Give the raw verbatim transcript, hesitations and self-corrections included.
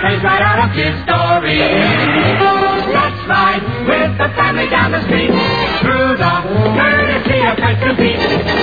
plays right out of Kid Story. Let's ride with the family down the street through the courtesy of Pet to Pete.